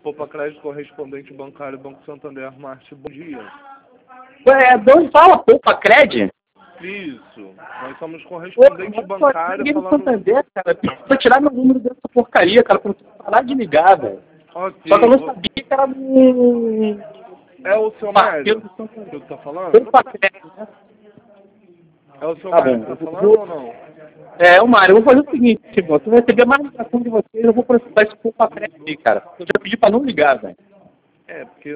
Poupa Crédito, correspondente bancário, Banco Santander, Marte, bom dia. Ué, de onde fala Poupa Crédito? Isso, nós somos correspondente bancário falando... Santander, cara, pra tirar meu número dessa porcaria, cara, pra não parar de ligar, velho. Ok. Só que eu não sabia que era um... É o seu Mário que tá falando? Poupa Crédito, né? É o seu Tá Mário bom. que tá falando ou não? É, o Mário, eu vou fazer o seguinte, irmão, se eu receber mais ligação de vocês, eu vou processar esse Poupa Crédito aí, cara. Eu já pedi pra não ligar, velho. É, porque